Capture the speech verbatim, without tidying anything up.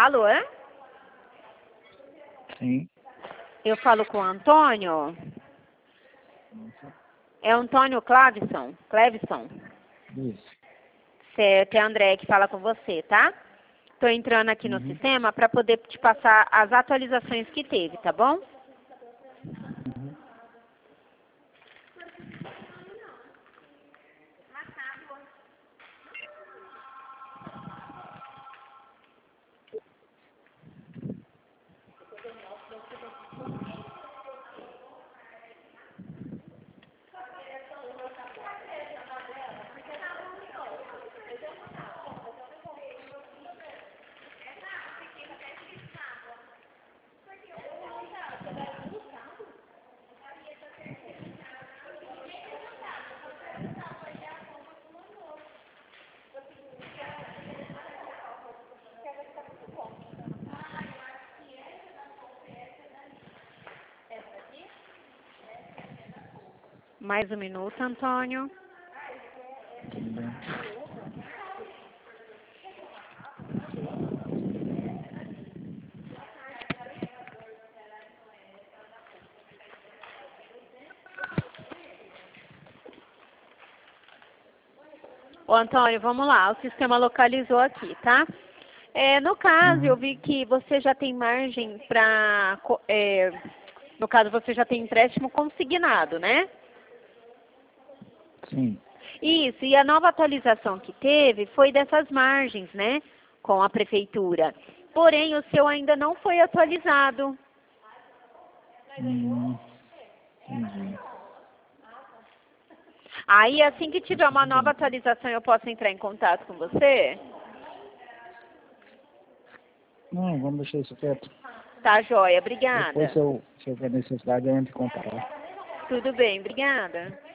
Alô? Sim. Eu falo com o Antônio? É Antônio Clavison? Clevison? Isso. Certo, é a André que fala com você, tá? Tô entrando aqui no Uhum. sistema para poder te passar as atualizações que teve, tá bom? Uhum. Mais um minuto, Antônio. Tudo bem. Ô, Antônio, vamos lá. O sistema localizou aqui, tá? É, no caso, eu Uhum. vi que você já tem margem para... É, no caso, você já tem empréstimo consignado, né? Sim. Isso, e a nova atualização que teve foi dessas margens, né? Com a prefeitura. Porém, o seu ainda não foi atualizado. Hum, entendi. Aí, assim que Mas tiver uma tudo bem, nova então. atualização, eu posso entrar em contato com você? Não, vamos deixar isso quieto. Tá, joia. Depois, Obrigada. se eu, se eu ver necessidade, eu entro em contato. Tudo bem, obrigada.